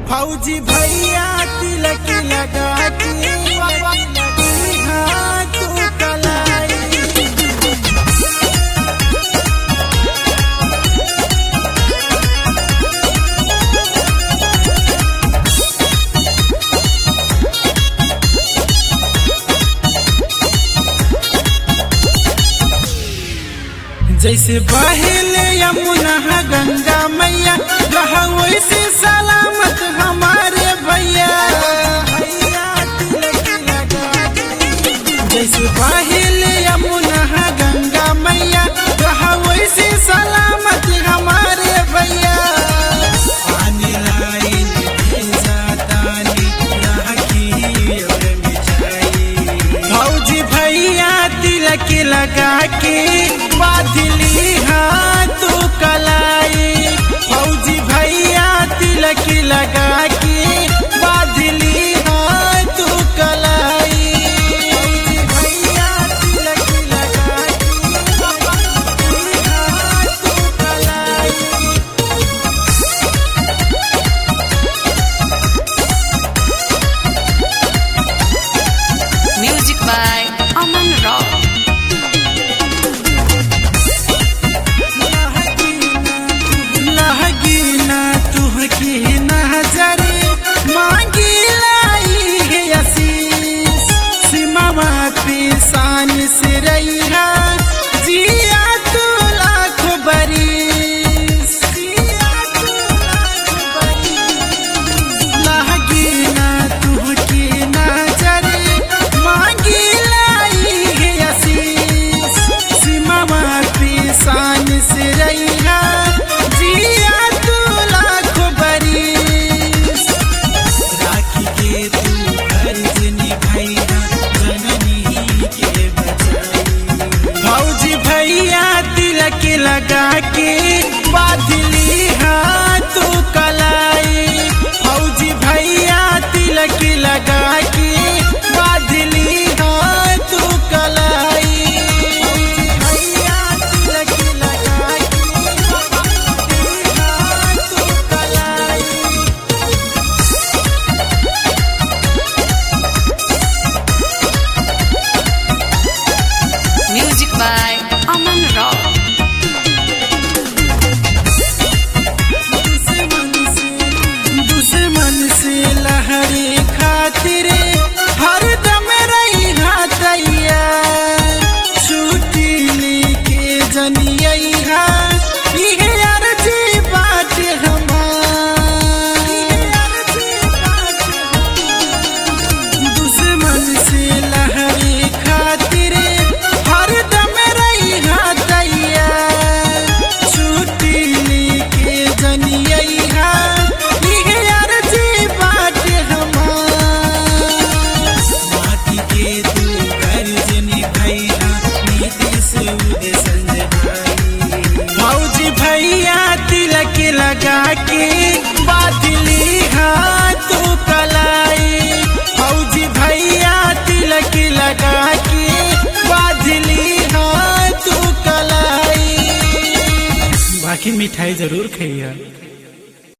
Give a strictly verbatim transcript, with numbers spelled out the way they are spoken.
फौजी भैया तिलक लगा के हाँ तू कलाई। जैसे बहेले यमुना गंगा मैया रहा वैसे सलामत हमारे भैया। जैसे बहेले यमुना गंगा मैया रहा वैसे सलामत हमारे भैया। आने लाइन भेजा तानी राखी और मिठाई। फौजी भैया तिलक लगा के बादली हाँ तू कलाई। फौजी भैया तिलक लगा के बादली हाँ तू कलाई। फौजी भैया तिलक लगा के बादली हाँ तू कलाई। Music by Aman Rao. शान से रहिया जिया तू लाख बरिस। लहगी ना तुहकी नजर मांगी लाई है आशीष। सीमा पे शान से रहिया जिया तू लाख बरिस। राखी के तू फर्ज निभाइया फौजी भैया तिलक लगा के बादली हाँ तू कलाई। फौजी भैया तिलक लगा के बादली हाँ तू कलाई। फौजी भैया तिलक लगा के बादली हाँ तू कलाई। Music by Aman Rao. दुश्मन से लहरे खातिर हरदम रही तैया। छुट्टी लेके जनिया इहे अर्जी बात हमार। दुश्मन से लहरे खातिर हरदम रही तैया। छुट्टी लेके जनिया इहे अर्जी बात हमार। माटी के तू कर्ज निभाइया नीतीश उदय संजय भाई। फौजी भैया तिलक लगा के बादली हाँ तू कलाई। फौजी भैया तिलक लगा के बादली हाँ तू कलाई। बाकी मिठाई जरूर खाइए।